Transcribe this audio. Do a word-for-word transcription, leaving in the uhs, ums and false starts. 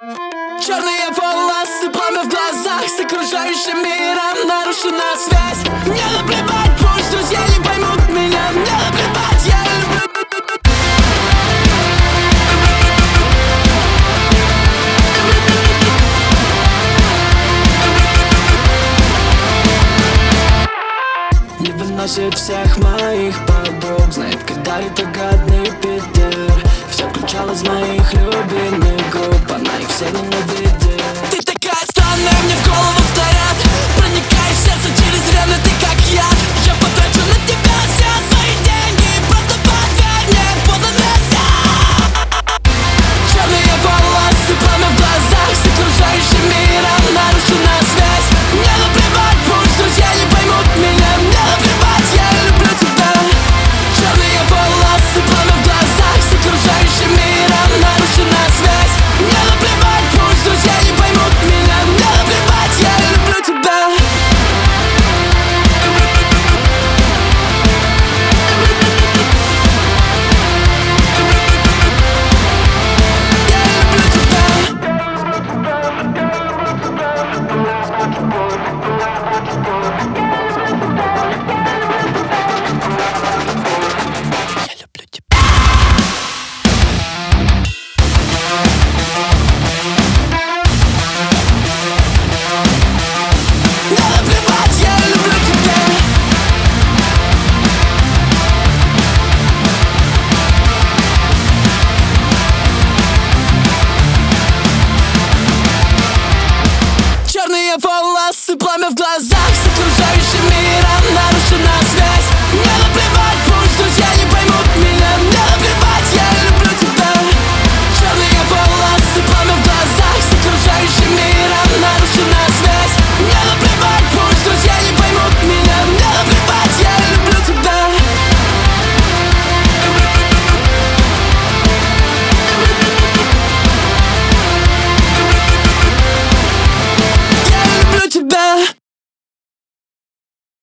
Черные волосы, пламя в глазах, с окружающим миром нарушена связь. Мне наплевать, пусть друзья не поймут меня. Мне наплевать, я люблю. Не выносит всех моих подруг, знает, когда ретроградный Питер. Все включал из моих любимых групп, она их все ненавидит.